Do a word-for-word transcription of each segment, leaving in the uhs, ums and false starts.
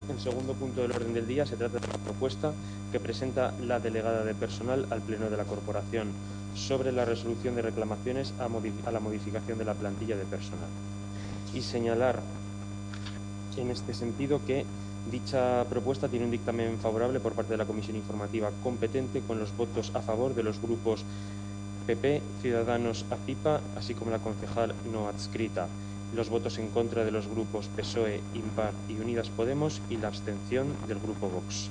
El segundo punto del orden del día se trata de una propuesta que presenta la delegada de personal al Pleno de la Corporación sobre la resolución de reclamaciones a, a la modificación de la plantilla de personal. Y señalar en este sentido que dicha propuesta tiene un dictamen favorable por parte de la Comisión Informativa competente, con los votos a favor de los grupos P P, Ciudadanos, ACIPA, así como la concejal no adscrita, los votos en contra de los grupos P S O E, Impar y Unidas Podemos y la abstención del grupo Vox.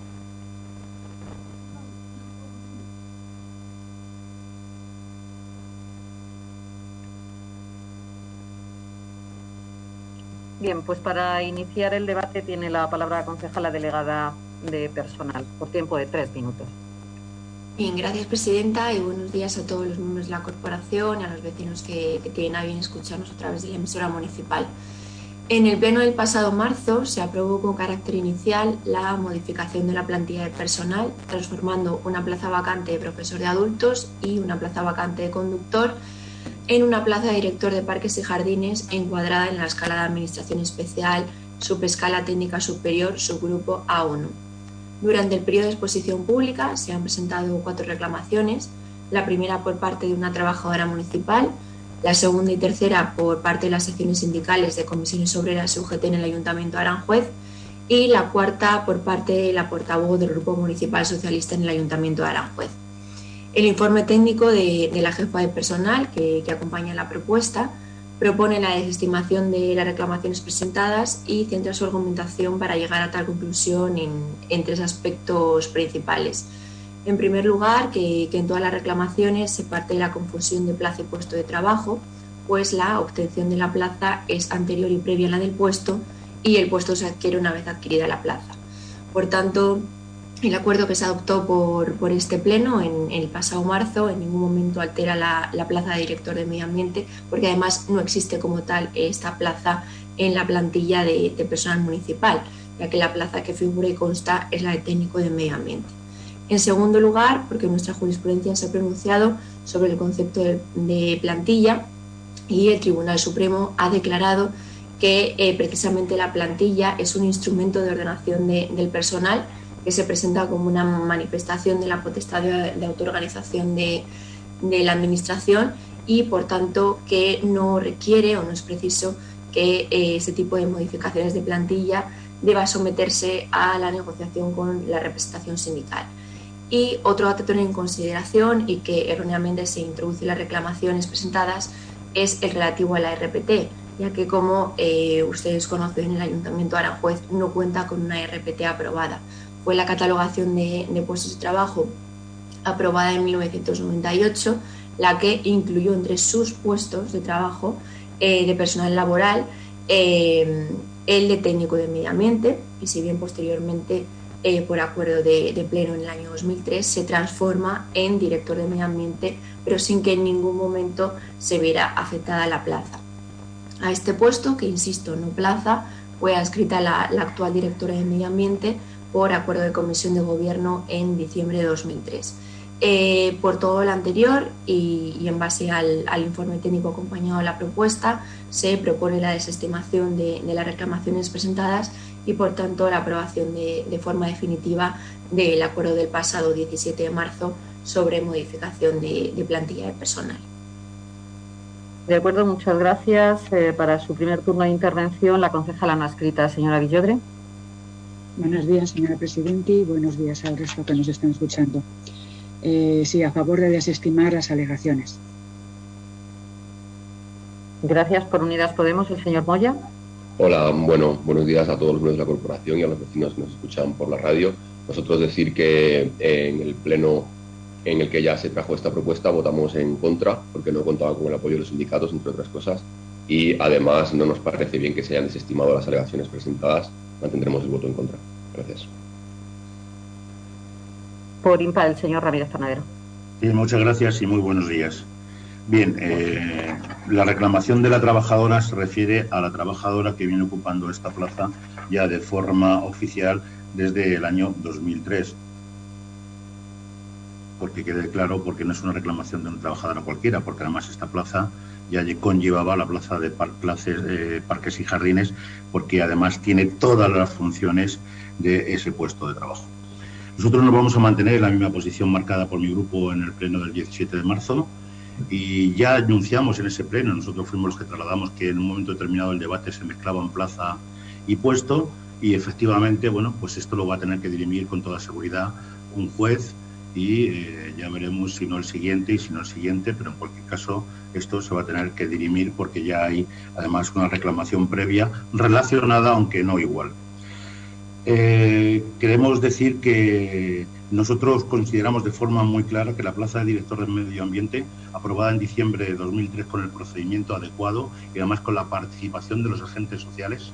Bien, pues para iniciar el debate tiene la palabra la concejala delegada de personal, por tiempo de tres minutos. Bien, gracias, presidenta, y buenos días a todos los miembros de la corporación y a los vecinos que, que tienen a bien escucharnos a través de la emisora municipal. En el pleno del pasado marzo se aprobó con carácter inicial la modificación de la plantilla de personal, transformando una plaza vacante de profesor de adultos y una plaza vacante de conductor en una plaza de director de parques y jardines encuadrada en la escala de administración especial, subescala técnica superior, subgrupo A uno. Durante el periodo de exposición pública se han presentado cuatro reclamaciones, la primera por parte de una trabajadora municipal, la segunda y tercera por parte de las secciones sindicales de comisiones obreras y U G T en el Ayuntamiento de Aranjuez y la cuarta por parte de la portavoz del Grupo Municipal Socialista en el Ayuntamiento de Aranjuez. El informe técnico de, de la jefa de personal que, que acompaña la propuesta propone la desestimación de las reclamaciones presentadas y centra su argumentación para llegar a tal conclusión en, en tres aspectos principales. En primer lugar, que, que en todas las reclamaciones se parte de la confusión de plaza y puesto de trabajo, pues la obtención de la plaza es anterior y previa a la del puesto y el puesto se adquiere una vez adquirida la plaza. Por tanto, el acuerdo que se adoptó por, por este pleno en, en el pasado marzo en ningún momento altera la, la plaza de director de medio ambiente, porque además no existe como tal esta plaza en la plantilla de, de personal municipal, ya que la plaza que figura y consta es la de técnico de medio ambiente. En segundo lugar, porque nuestra jurisprudencia se ha pronunciado sobre el concepto de, de plantilla y el Tribunal Supremo ha declarado que eh, precisamente la plantilla es un instrumento de ordenación de, del personal que se presenta como una manifestación de la potestad de, de autoorganización de, de la Administración y, por tanto, que no requiere o no es preciso que eh, ese tipo de modificaciones de plantilla deba someterse a la negociación con la representación sindical. Y otro dato a tener en consideración y que erróneamente se introduce en las reclamaciones presentadas es el relativo a la R P T, ya que, como eh, ustedes conocen, el Ayuntamiento de Aranjuez no cuenta con una R P T aprobada. Fue la catalogación de, de puestos de trabajo aprobada en mil novecientos noventa y ocho la que incluyó entre sus puestos de trabajo eh, de personal laboral eh, el de técnico de medio ambiente, y si bien posteriormente eh, por acuerdo de, de pleno en el año dos mil tres se transforma en director de medio ambiente, pero sin que en ningún momento se viera afectada la plaza. A este puesto, que insisto, no plaza, fue adscrita la, la actual directora de medio ambiente por acuerdo de comisión de gobierno en diciembre de dos mil tres. Eh, por todo lo anterior y, y en base al, al informe técnico acompañado de la propuesta, se propone la desestimación de, de las reclamaciones presentadas y, por tanto, la aprobación de, de forma definitiva del acuerdo del pasado diecisiete de marzo sobre modificación de, de plantilla de personal. De acuerdo, muchas gracias. Eh, para su primer turno de intervención, la concejala no adscrita, señora Villodre. Buenos días, señora presidenta, y buenos días al resto que nos están escuchando. Eh, sí, a favor de desestimar las alegaciones. Gracias. Por Unidas Podemos, el señor Moya. Hola, bueno, buenos días a todos los miembros de la corporación y a los vecinos que nos escuchan por la radio. Nosotros decir que en el pleno en el que ya se trajo esta propuesta votamos en contra porque no contaba con el apoyo de los sindicatos, entre otras cosas, y además no nos parece bien que se hayan desestimado las alegaciones presentadas. Mantendremos el voto en contra. Gracias. Por Impar, el señor Ramírez Tornadero. Sí, muchas gracias y muy buenos días. Bien, eh, la reclamación de la trabajadora se refiere a la trabajadora que viene ocupando esta plaza ya de forma oficial desde el año dos mil tres. porque quede claro, porque no es una reclamación de una trabajadora cualquiera, porque además esta plaza ya conllevaba la plaza de par clases, eh, parques y jardines, porque además tiene todas las funciones de ese puesto de trabajo. Nosotros nos vamos a mantener en la misma posición marcada por mi grupo en el pleno del diecisiete de marzo, y ya anunciamos en ese pleno, nosotros fuimos los que trasladamos que en un momento determinado el debate se mezclaban plaza y puesto, y efectivamente, bueno, pues esto lo va a tener que dirimir con toda seguridad un juez, y eh, ya veremos si no el siguiente y si no el siguiente, pero en cualquier caso esto se va a tener que dirimir porque ya hay además una reclamación previa relacionada, aunque no igual. Eh, queremos decir que nosotros consideramos de forma muy clara que la plaza de director de Medio Ambiente, aprobada en diciembre de dos mil tres con el procedimiento adecuado y además con la participación de los agentes sociales,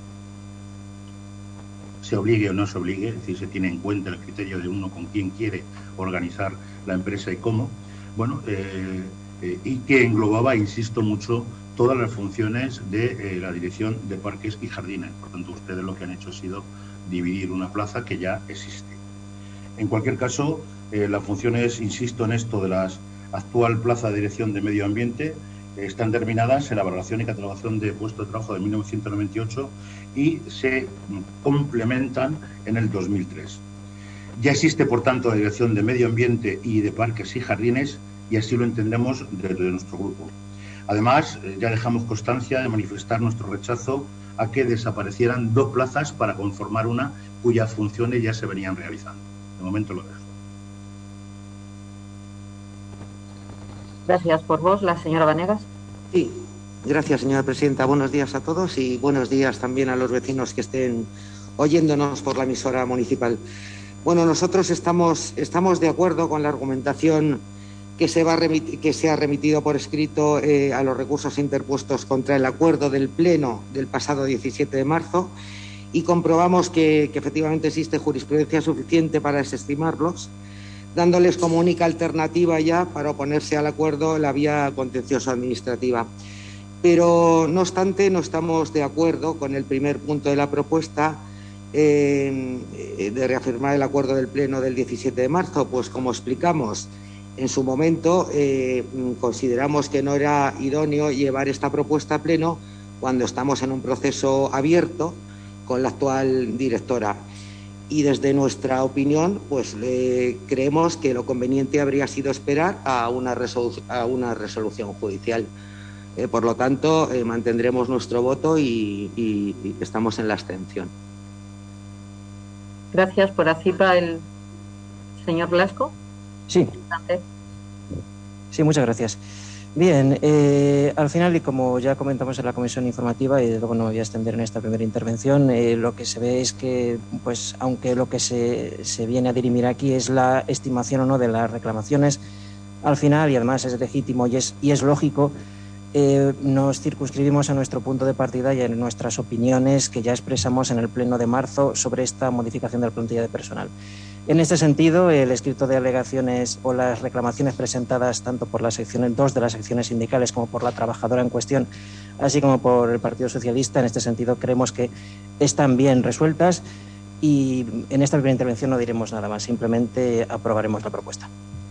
se obligue o no se obligue, es decir, se tiene en cuenta el criterio de uno con quién quiere organizar la empresa y cómo, bueno, eh, eh, y que englobaba, insisto mucho, todas las funciones de eh, la Dirección de Parques y Jardines. Por tanto, ustedes lo que han hecho ha sido dividir una plaza que ya existe. En cualquier caso, eh, las funciones, insisto en esto, de la actual plaza de Dirección de Medio Ambiente eh, están terminadas en la valoración y catalogación de puesto de trabajo de mil novecientos noventa y ocho y se complementan en el dos mil tres. Ya existe, por tanto, la Dirección de Medio Ambiente y de Parques y Jardines, y así lo entendemos desde nuestro grupo. Además, eh, ya dejamos constancia de manifestar nuestro rechazo a que desaparecieran dos plazas para conformar una cuyas funciones ya se venían realizando. De momento lo dejo. Gracias por vos, la señora Vanegas. Sí, gracias, señora presidenta. Buenos días a todos y buenos días también a los vecinos que estén oyéndonos por la emisora municipal. Bueno, nosotros estamos, estamos de acuerdo con la argumentación que se, va que se ha remitido por escrito eh, a los recursos interpuestos contra el acuerdo del Pleno del pasado diecisiete de marzo, y comprobamos que, que efectivamente existe jurisprudencia suficiente para desestimarlos, dándoles como única alternativa ya para oponerse al acuerdo la vía contencioso-administrativa. Pero, no obstante, no estamos de acuerdo con el primer punto de la propuesta eh, de reafirmar el acuerdo del Pleno del diecisiete de marzo, pues como explicamos en su momento, eh, consideramos que no era idóneo llevar esta propuesta a pleno cuando estamos en un proceso abierto con la actual directora. Y desde nuestra opinión, pues eh, creemos que lo conveniente habría sido esperar a una, resolu a una resolución judicial. Eh, por lo tanto, eh, mantendremos nuestro voto y, y, y estamos en la abstención. Gracias. Por activa el señor Blasco. Sí. Sí, muchas gracias. Bien, eh, al final, y como ya comentamos en la comisión informativa, y luego no me voy a extender en esta primera intervención, eh, lo que se ve es que, pues, aunque lo que se, se viene a dirimir aquí es la estimación o no de las reclamaciones, al final, y además es legítimo y es, y es lógico, eh, nos circunscribimos a nuestro punto de partida y en nuestras opiniones que ya expresamos en el pleno de marzo sobre esta modificación de la plantilla de personal. En este sentido, el escrito de alegaciones o las reclamaciones presentadas tanto por la sección dos de las secciones sindicales como por la trabajadora en cuestión, así como por el Partido Socialista, en este sentido creemos que están bien resueltas y en esta primera intervención no diremos nada más, simplemente aprobaremos la propuesta.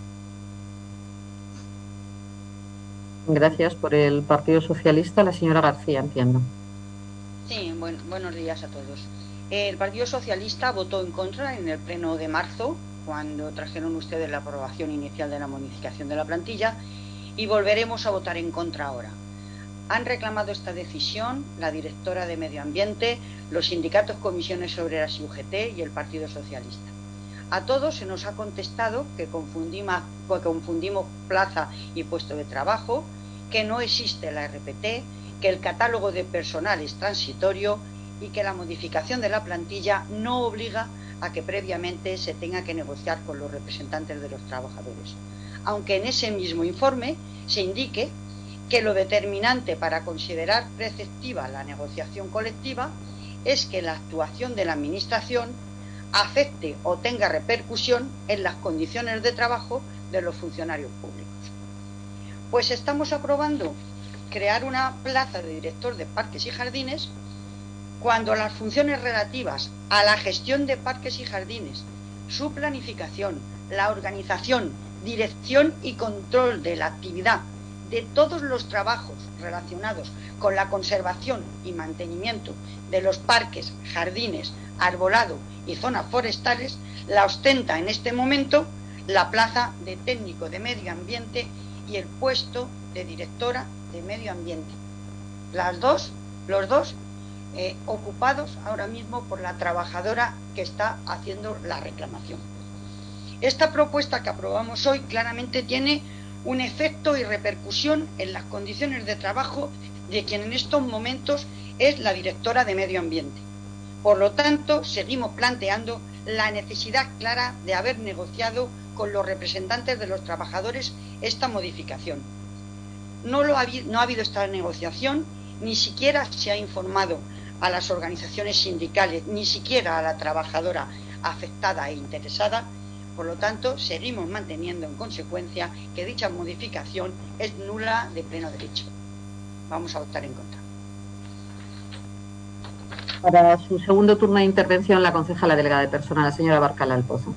Gracias. Por el Partido Socialista, la señora García, entiendo. Sí, bueno, buenos días a todos. El Partido Socialista votó en contra en el pleno de marzo, cuando trajeron ustedes la aprobación inicial de la modificación de la plantilla, y volveremos a votar en contra ahora. Han reclamado esta decisión la directora de Medio Ambiente, los sindicatos Comisiones Obreras y U G T y el Partido Socialista. A todos se nos ha contestado que confundimos, que confundimos plaza y puesto de trabajo, que no existe la R P T, que el catálogo de personal es transitorio y que la modificación de la plantilla no obliga a que previamente se tenga que negociar con los representantes de los trabajadores. Aunque en ese mismo informe se indique que lo determinante para considerar preceptiva la negociación colectiva es que la actuación de la Administración afecte o tenga repercusión en las condiciones de trabajo de los funcionarios públicos. Pues estamos aprobando crear una plaza de director de parques y jardines cuando las funciones relativas a la gestión de parques y jardines, su planificación, la organización dirección y control de la actividad de todos los trabajos relacionados con la conservación y mantenimiento de los parques, jardines, arbolado y zonas forestales, la ostenta en este momento la plaza de técnico de medio ambiente y el puesto de directora de medio ambiente. Las dos, los dos eh, ocupados ahora mismo por la trabajadora que está haciendo la reclamación. Esta propuesta que aprobamos hoy claramente tiene un efecto y repercusión en las condiciones de trabajo de quien en estos momentos es la directora de medio ambiente. Por lo tanto, seguimos planteando la necesidad clara de haber negociado con los representantes de los trabajadores esta modificación. No, lo ha, no ha habido esta negociación, ni siquiera se ha informado a las organizaciones sindicales, ni siquiera a la trabajadora afectada e interesada. Por lo tanto, seguimos manteniendo en consecuencia que dicha modificación es nula de pleno derecho. Vamos a votar en contra. Para su segundo turno de intervención, la concejala delegada de personal, la señora Barcala del Pozo.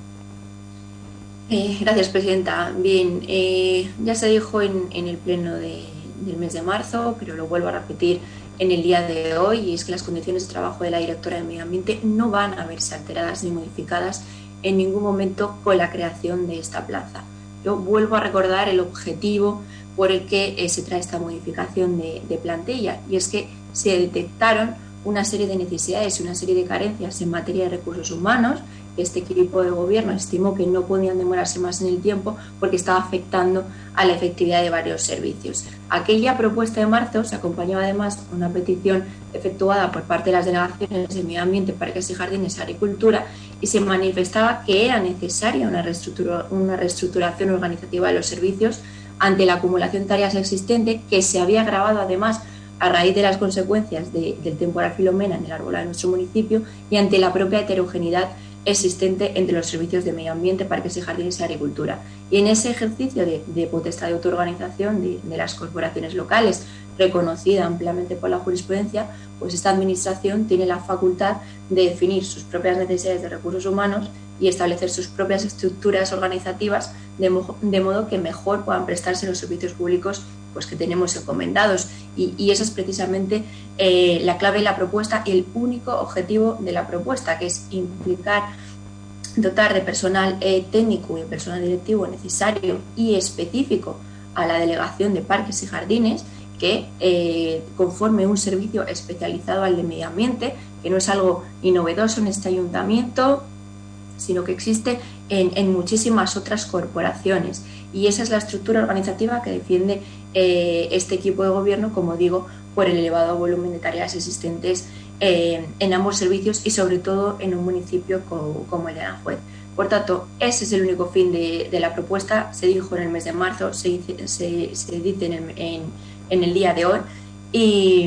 Eh, gracias, presidenta. Bien, eh, ya se dijo en, en el pleno de, del mes de marzo, pero lo vuelvo a repetir en el día de hoy, y es que las condiciones de trabajo de la directora de Medio Ambiente no van a verse alteradas ni modificadas en ningún momento con la creación de esta plaza. Yo vuelvo a recordar el objetivo por el que eh, se trae esta modificación de, de plantilla, y es que se detectaron una serie de necesidades y una serie de carencias en materia de recursos humanos. Este equipo de gobierno estimó que no podían demorarse más en el tiempo porque estaba afectando a la efectividad de varios servicios. Aquella propuesta de marzo se acompañaba además con una petición efectuada por parte de las delegaciones de Medio Ambiente, Parques y Jardines y Agricultura, y se manifestaba que era necesaria una, reestructura, una reestructuración organizativa de los servicios ante la acumulación de tareas existente, que se había agravado además a raíz de las consecuencias de, del temporal Filomena en el arbolado de nuestro municipio y ante la propia heterogeneidad existente entre los servicios de medio ambiente, parques y jardines y agricultura. Y en ese ejercicio de, de potestad de autoorganización de, de las corporaciones locales, reconocida ampliamente por la jurisprudencia, pues esta administración tiene la facultad de definir sus propias necesidades de recursos humanos y establecer sus propias estructuras organizativas de, mo de modo que mejor puedan prestarse los servicios públicos pues, que tenemos encomendados. Y, y esa es precisamente eh, la clave de la propuesta y el único objetivo de la propuesta, que es implicar, dotar de personal eh, técnico y personal directivo necesario y específico a la delegación de parques y jardines, que eh, conforme un servicio especializado al de medio ambiente, que no es algo innovedoso en este ayuntamiento, sino que existe en, en muchísimas otras corporaciones. Y esa es la estructura organizativa que defiende eh, este equipo de gobierno, como digo, por el elevado volumen de tareas existentes eh, en ambos servicios y sobre todo en un municipio como, como el de Aranjuez. Por tanto, ese es el único fin de, de la propuesta. Se dijo en el mes de marzo, se dice, se, se dice en, el, en, en el día de hoy, y,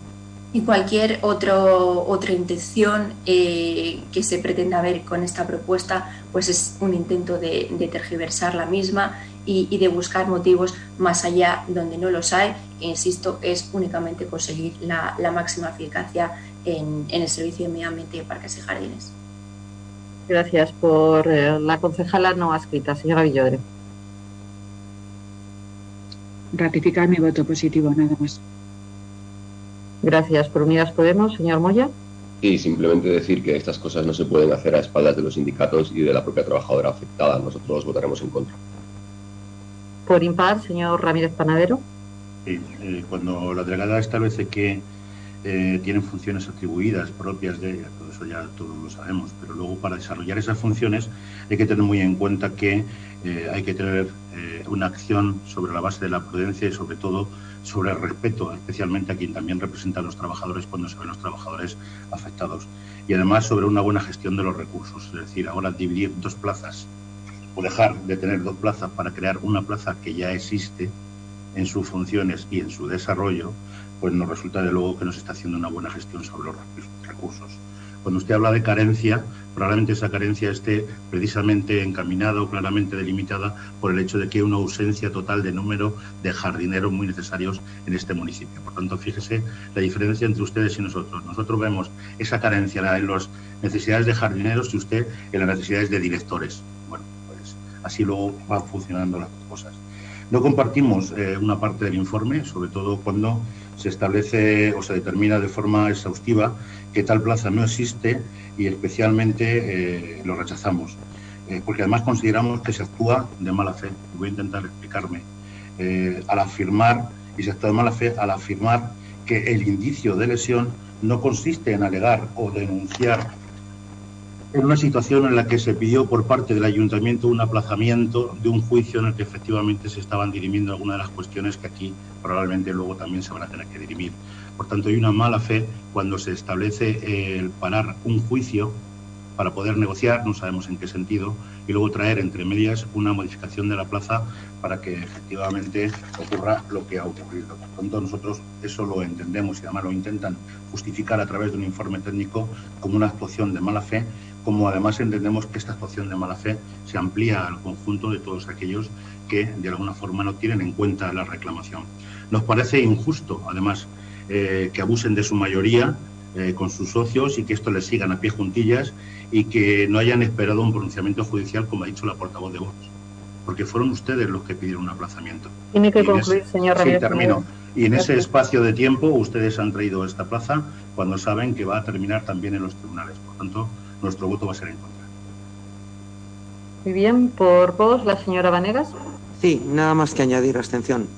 y cualquier otro, otra intención eh, que se pretenda ver con esta propuesta pues es un intento de, de tergiversar la misma y, y de buscar motivos más allá donde no los hay, que insisto, es únicamente conseguir la, la máxima eficacia en, en el servicio de medio ambiente y parques y jardines. Gracias. Por eh, la concejala no adscrita, señora Villodre. Ratificar mi voto positivo, nada más. Gracias. Por Unidas Podemos, señor Moya. Y simplemente decir que estas cosas no se pueden hacer a espaldas de los sindicatos y de la propia trabajadora afectada. Nosotros votaremos en contra. Por impar, señor Ramírez Panadero. Sí, eh, cuando la delegada establece que eh, tienen funciones atribuidas propias de ella, todo eso ya todos lo sabemos, pero luego para desarrollar esas funciones hay que tener muy en cuenta que eh, hay que tener eh, una acción sobre la base de la prudencia y sobre todo sobre el respeto, especialmente a quien también representa a los trabajadores cuando se ven los trabajadores afectados. Y además sobre una buena gestión de los recursos, es decir, ahora dividir dos plazas o dejar de tener dos plazas para crear una plaza que ya existe en sus funciones y en su desarrollo, pues nos resulta de luego que no se está haciendo una buena gestión sobre los recursos. Cuando usted habla de carencia, probablemente esa carencia esté precisamente encaminada o claramente delimitada por el hecho de que hay una ausencia total de número de jardineros muy necesarios en este municipio. Por tanto, fíjese la diferencia entre ustedes y nosotros. Nosotros vemos esa carencia en las necesidades de jardineros y usted en las necesidades de directores. Bueno, pues así luego van funcionando las cosas. No compartimos eh, una parte del informe, sobre todo cuando se establece o se determina de forma exhaustiva que tal plaza no existe y especialmente eh, lo rechazamos, eh, porque además consideramos que se actúa de mala fe. Voy a intentar explicarme. Eh, al afirmar, y se actúa de mala fe, al afirmar que el indicio de lesión no consiste en alegar o denunciar en una situación en la que se pidió por parte del ayuntamiento un aplazamiento de un juicio en el que efectivamente se estaban dirimiendo algunas de las cuestiones que aquí probablemente luego también se van a tener que dirimir. Por tanto, hay una mala fe cuando se establece el parar un juicio para poder negociar, no sabemos en qué sentido, y luego traer entre medias una modificación de la plaza para que efectivamente ocurra lo que ha ocurrido. Por tanto, nosotros eso lo entendemos y además lo intentan justificar a través de un informe técnico como una actuación de mala fe, como además entendemos que esta actuación de mala fe se amplía al conjunto de todos aquellos que de alguna forma no tienen en cuenta la reclamación. Nos parece injusto, además, eh, que abusen de su mayoría eh, con sus socios y que esto les sigan a pie juntillas y que no hayan esperado un pronunciamiento judicial, como ha dicho la portavoz de Vox, porque fueron ustedes los que pidieron un aplazamiento. Tiene que concluir, ese, señor Ramírez. Sí, termino. Y en ese espacio de tiempo ustedes han traído esta plaza cuando saben que va a terminar también en los tribunales. Por tanto, nuestro voto va a ser en contra. Muy bien. ¿Por vos, la señora Vanegas? Sí, nada más que añadir abstención.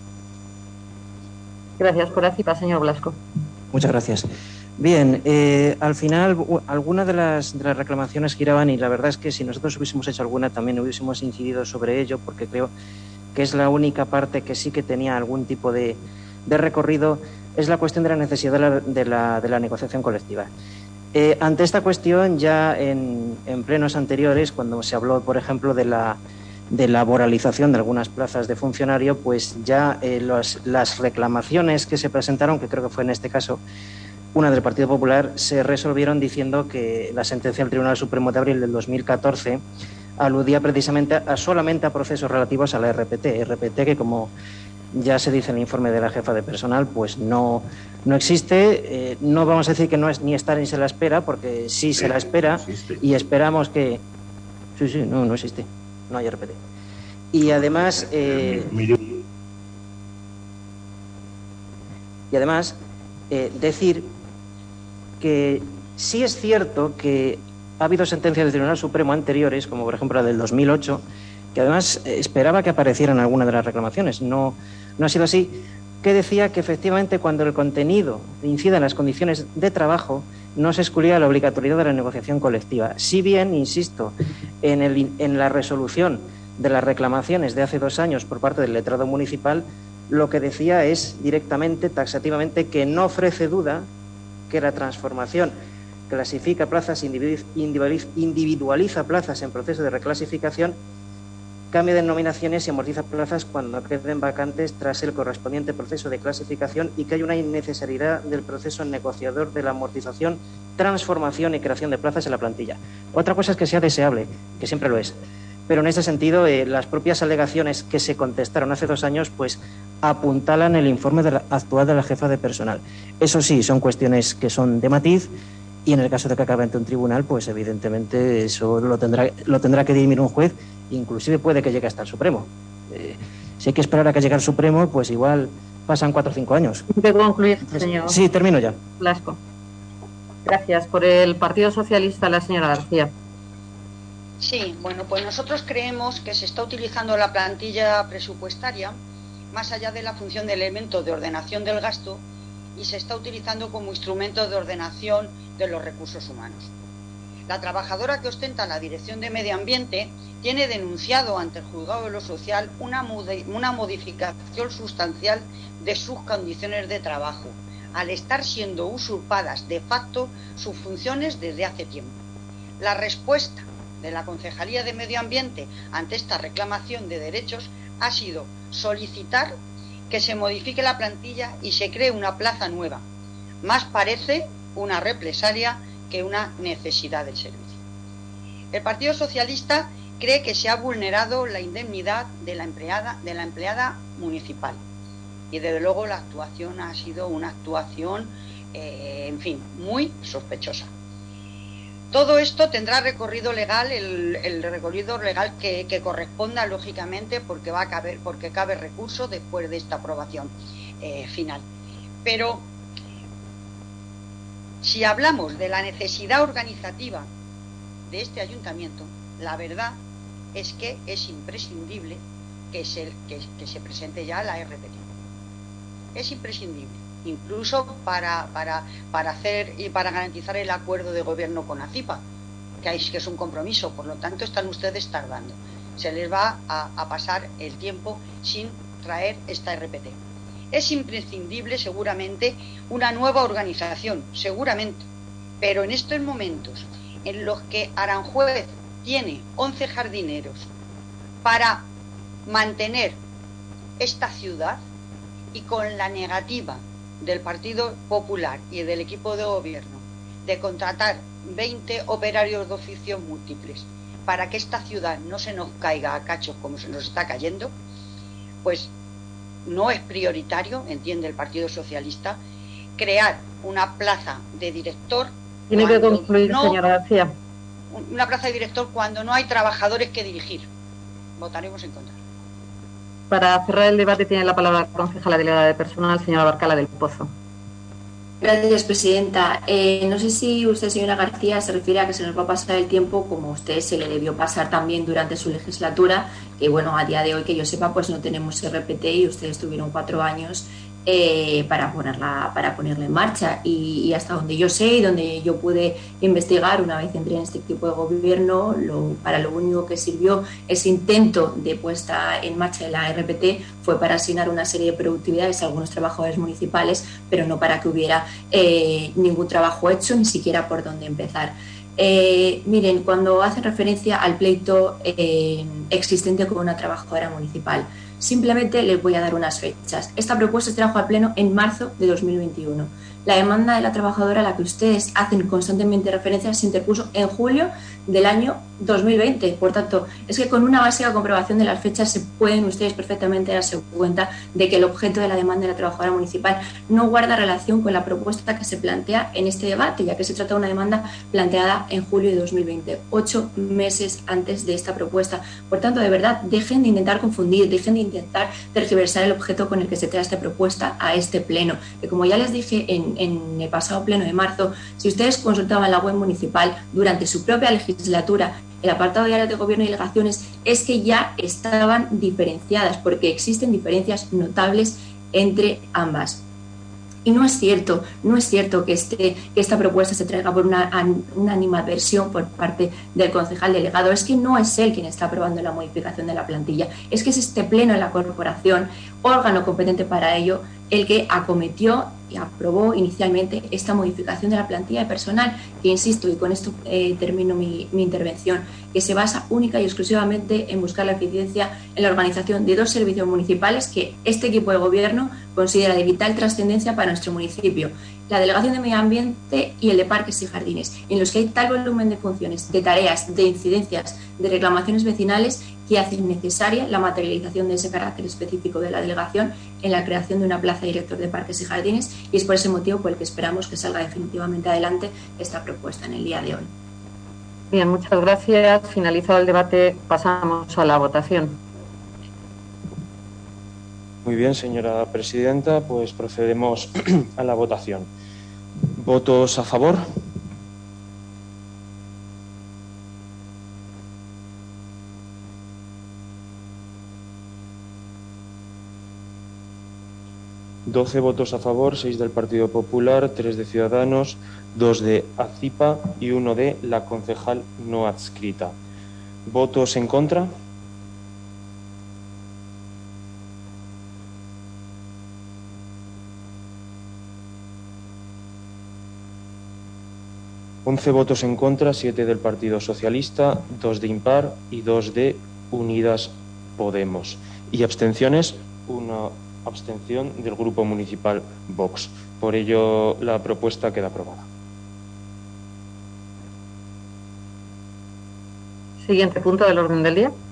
Gracias. Por ACIPA, señor Blasco. Muchas gracias. Bien, eh, al final algunas de las, de las reclamaciones giraban y la verdad es que si nosotros hubiésemos hecho alguna también hubiésemos incidido sobre ello porque creo que es la única parte que sí que tenía algún tipo de, de recorrido, es la cuestión de la necesidad de la, de la, de la negociación colectiva. Eh, ante esta cuestión ya en, en plenos anteriores, cuando se habló, por ejemplo, de la, de la laboralización de algunas plazas de funcionario, pues ya eh, los, las reclamaciones que se presentaron, que creo que fue en este caso una del Partido Popular, se resolvieron diciendo que la sentencia del Tribunal Supremo de abril del dos mil catorce aludía precisamente a solamente a procesos relativos a la R P T, R P T que, como ya se dice en el informe de la jefa de personal, pues no, no existe. Eh, no vamos a decir que no es ni está ni se la espera, porque sí se la espera y esperamos que... Sí, sí, no, no existe, no hay R P T. Y además... Eh, y además, eh, decir que sí es cierto que ha habido sentencias del Tribunal Supremo anteriores, como por ejemplo la del dos mil ocho, que además eh, esperaba que aparecieran alguna de las reclamaciones. No, no ha sido así, que decía que efectivamente cuando el contenido incida en las condiciones de trabajo no se excluía la obligatoriedad de la negociación colectiva. Si bien, insisto, en, el, en la resolución de las reclamaciones de hace dos años por parte del letrado municipal, lo que decía es directamente, taxativamente, que no ofrece duda que la transformación clasifica plazas, individualiza plazas en proceso de reclasificación, cambia de denominaciones y amortiza plazas cuando queden vacantes tras el correspondiente proceso de clasificación y que hay una innecesariedad del proceso negociador de la amortización, transformación y creación de plazas en la plantilla. Otra cosa es que sea deseable, que siempre lo es, pero en ese sentido eh, las propias alegaciones que se contestaron hace dos años pues apuntalan el informe de la, actual de la jefa de personal. Eso sí, son cuestiones que son de matiz y en el caso de que acabe ante un tribunal, pues evidentemente eso lo tendrá, lo tendrá que dirimir un juez, inclusive puede que llegue hasta el Supremo. Eh, si hay que esperar a que llegue al Supremo, pues igual pasan cuatro o cinco años. ¿Puedo concluir, señor? Sí, termino ya. Blasco. Gracias. Por el Partido Socialista, la señora García. Sí, bueno, pues nosotros creemos que se está utilizando la plantilla presupuestaria más allá de la función de elemento de ordenación del gasto y se está utilizando como instrumento de ordenación de los recursos humanos. La trabajadora que ostenta la Dirección de Medio Ambiente tiene denunciado ante el Juzgado de lo Social una, una modificación sustancial de sus condiciones de trabajo, al estar siendo usurpadas de facto sus funciones desde hace tiempo. La respuesta de la Concejalía de Medio Ambiente ante esta reclamación de derechos ha sido solicitar que se modifique la plantilla y se cree una plaza nueva. Más parece una represalia que una necesidad del servicio. El Partido Socialista cree que se ha vulnerado la indemnidad de la empleada, de la empleada municipal y desde luego la actuación ha sido una actuación, eh, en fin, muy sospechosa. Todo esto tendrá recorrido legal, el, el recorrido legal que, que corresponda, lógicamente, porque va a caber, porque cabe recurso después de esta aprobación eh, final. Pero si hablamos de la necesidad organizativa de este ayuntamiento, la verdad es que es imprescindible que se, que, que se presente ya la R P T. Es imprescindible, incluso para, para, para hacer y para garantizar el acuerdo de gobierno con ACIPA, que, hay, que es un compromiso, por lo tanto están ustedes tardando. Se les va a, a pasar el tiempo sin traer esta R P T. Es imprescindible seguramente una nueva organización, seguramente, pero en estos momentos en los que Aranjuez tiene once jardineros para mantener esta ciudad y con la negativa del Partido Popular y del equipo de gobierno de contratar veinte operarios de oficios múltiples para que esta ciudad no se nos caiga a cachos como se nos está cayendo, pues no es prioritario, entiende el Partido Socialista, crear una plaza de director. Tiene que concluir, no, señora García. Una plaza de director cuando no hay trabajadores que dirigir. Votaremos en contra. Para cerrar el debate tiene la palabra la concejala delegada de personal, señora Barcala del Pozo. Gracias, presidenta. Eh, no sé si usted, señora García, se refiere a que se nos va a pasar el tiempo como a usted se le debió pasar también durante su legislatura, que bueno, a día de hoy que yo sepa, pues no tenemos R P T y ustedes tuvieron cuatro años eh, para ponerla para ponerla en marcha. Y, y hasta donde yo sé y donde yo pude investigar una vez entré en este equipo de gobierno, lo, para lo único que sirvió ese intento de puesta en marcha de la R P T fue para asignar una serie de productividades a algunos trabajadores municipales, pero no para que hubiera eh, ningún trabajo hecho, ni siquiera por dónde empezar. Eh, miren, cuando hacen referencia al pleito eh, existente con una trabajadora municipal, simplemente les voy a dar unas fechas. Esta propuesta se trajo al Pleno en marzo de dos mil veintiuno. La demanda de la trabajadora a la que ustedes hacen constantemente referencia se interpuso en julio del año dos mil veinte. Por tanto, es que con una básica comprobación de las fechas se pueden ustedes perfectamente darse cuenta de que el objeto de la demanda de la trabajadora municipal no guarda relación con la propuesta que se plantea en este debate, ya que se trata de una demanda planteada en julio de dos mil veinte, ocho meses antes de esta propuesta. Por tanto, de verdad, dejen de intentar confundir, dejen de intentar tergiversar el objeto con el que se trae esta propuesta a este pleno. Que como ya les dije en, en el pasado pleno de marzo, si ustedes consultaban la web municipal durante su propia legislatura, el apartado de áreas de gobierno y delegaciones, es que ya estaban diferenciadas, porque existen diferencias notables entre ambas. Y no es cierto, no es cierto que, este, que esta propuesta se traiga por una, una animadversión por parte del concejal delegado. Es que no es él quien está aprobando la modificación de la plantilla, es que es este pleno de la corporación, órgano competente para ello, el que acometió y aprobó inicialmente esta modificación de la plantilla de personal, que insisto, y con esto eh, termino mi, mi intervención, que se basa única y exclusivamente en buscar la eficiencia en la organización de dos servicios municipales que este equipo de gobierno considera de vital trascendencia para nuestro municipio: la Delegación de Medio Ambiente y el de Parques y Jardines, en los que hay tal volumen de funciones, de tareas, de incidencias, de reclamaciones vecinales, que hacen necesaria la materialización de ese carácter específico de la delegación en la creación de una plaza de director de Parques y Jardines, y es por ese motivo por el que esperamos que salga definitivamente adelante esta propuesta en el día de hoy. Bien, muchas gracias. Finalizado el debate, pasamos a la votación. Muy bien, señora presidenta, pues procedemos a la votación. ¿Votos a favor? doce votos a favor, seis del Partido Popular, tres de Ciudadanos, dos de ACIPA y uno de la concejal no adscrita. ¿Votos en contra? once votos en contra, siete del Partido Socialista, dos de impar y dos de Unidas Podemos. Y abstenciones, una abstención del Grupo Municipal Vox. Por ello, la propuesta queda aprobada. Siguiente punto del orden del día.